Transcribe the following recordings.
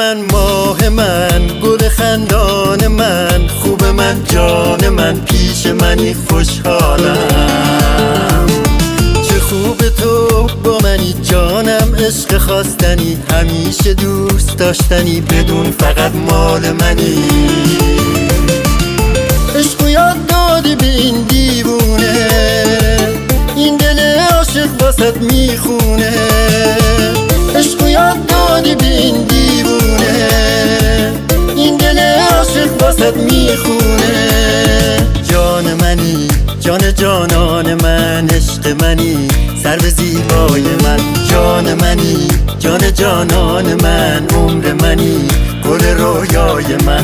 من، ماه من، گل خندان من، خوب من، جان من، پیش منی خوشحالم. چه خوب تو با منی جانم، عشق خواستنی، همیشه دوست داشتنی، بدون فقط مال منی. عشق یاد دادی به این دیوونه، این دل عاشق واسط میخونه. عشق یاد دادی به این دیوونه، این دل عاشق واسط میخونه. جان منی، جان جانان من، عشق منی، سر به زیبای من. جان منی، جان جانان من، عمر منی، گل رویای من.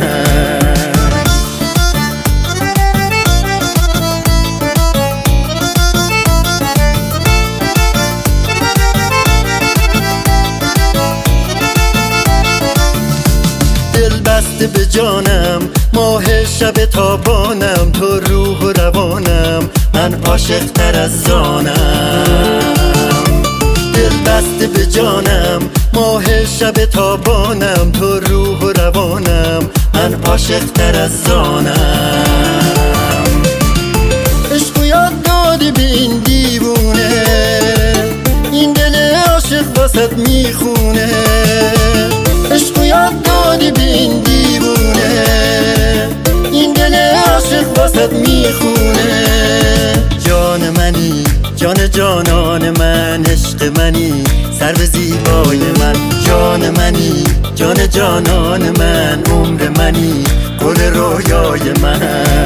دل بسته به جانم، ماه شب تابانم، تو روح و روانم، من عاشق تر از زانم. دل بسته به جانم، ماه شب تابانم، تو روح و روانم، من عاشق تر از زانم. عشق یاد دادی به این دیوونه، این دل عاشق واسط میخونه. عشق یاد دادی به این دیوونه، این دل عاشق واسط میخونه. جان منی، جان جانان من، عشق منی، سر به زیبای من. جان منی، جان جانان من، عمر منی، گل رویای من.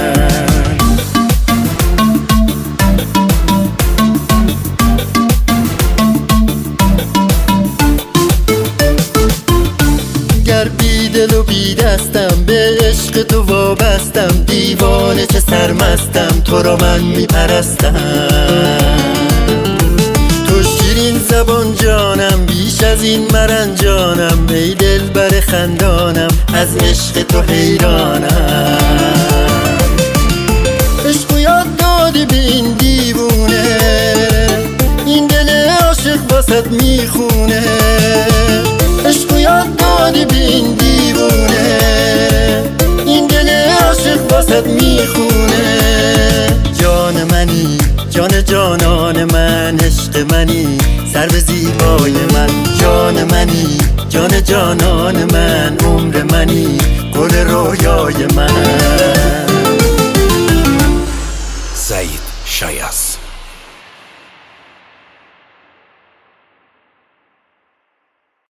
گر بی دل و بی دستم، به عشق تو وابستم، دیوانه چه سرمستم، تو را من میپرستم. تو شیرین زبان جانم، بیش از این مرنجانم، ای دلبر خندانم، از عشق تو حیرانم. عشق یاد دادی به این دیوونه، این دل عاشق واسط میخونه. عشق یاد دادی به این دیوونه، این دل عاشق واسط میخونه. جان منی، جان جانان من، عشق منی، سر به زیبای من. جان منی، جان جانان من، عمر منی، گل رویای من.